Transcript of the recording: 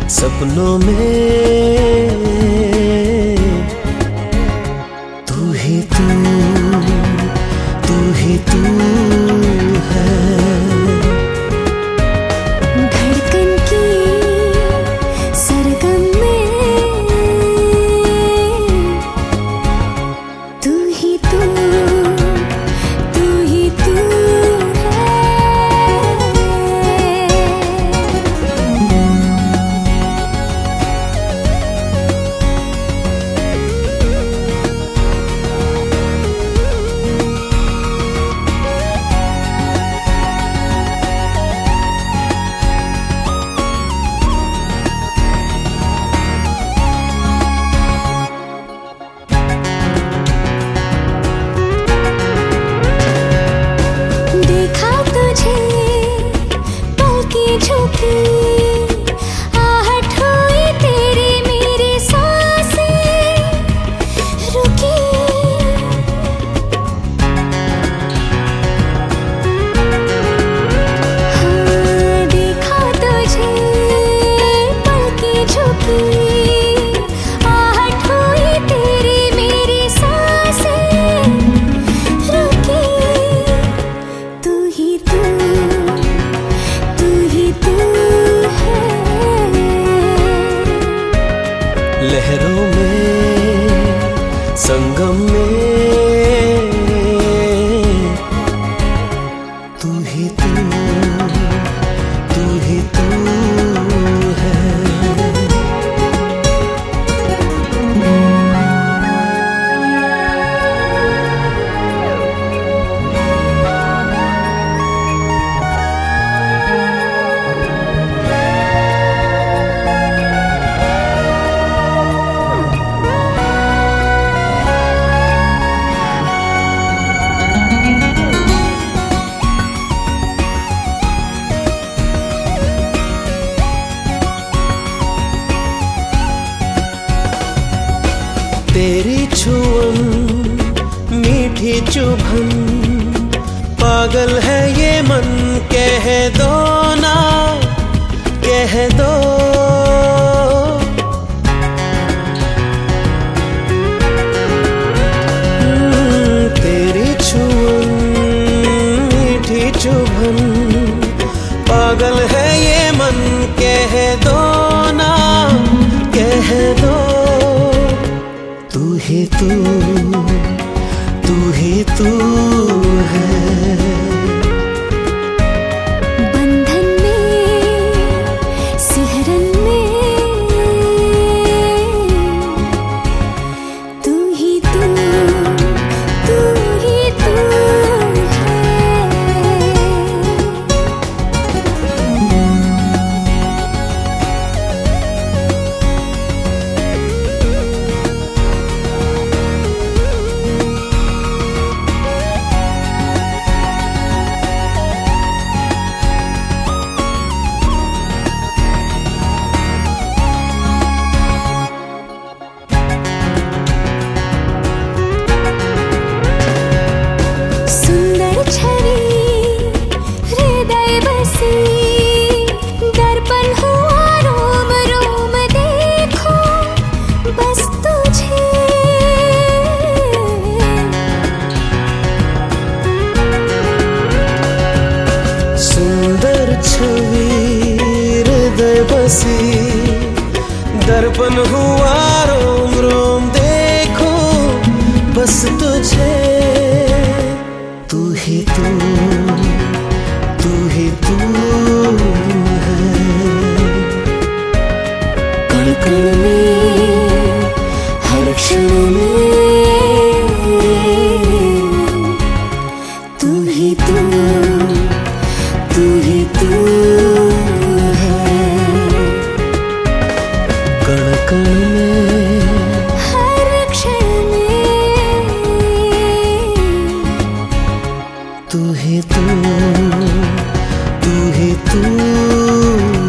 सपनों में तू ही तू है। धड़कन की सरगम में तू ही तू आहट हुई तेरी मेरी सांसें रुकी। हाँ, देखा तुझे पल की झुकी, आहट हुई तेरी मेरी सांसें रुकी। तू ही तू लहरों में संगम में तू ही तू है। तेरी छुअन मीठी चुभन, पागल है ये मन, कह दो ना कह दो। तेरी छुअन मीठी चुभन, पागल है ये मन, कह दो ना कह दो। तू ही तू है। बंधन में सिहरन में तू ही तू छवि हृदय बसी, दर्पण हुआ रोम रोम देखो बस तुझे। तू ही तू है। कण कण में हर क्षण में तू ही तू है। कण कण में हर क्षण में तू ही तू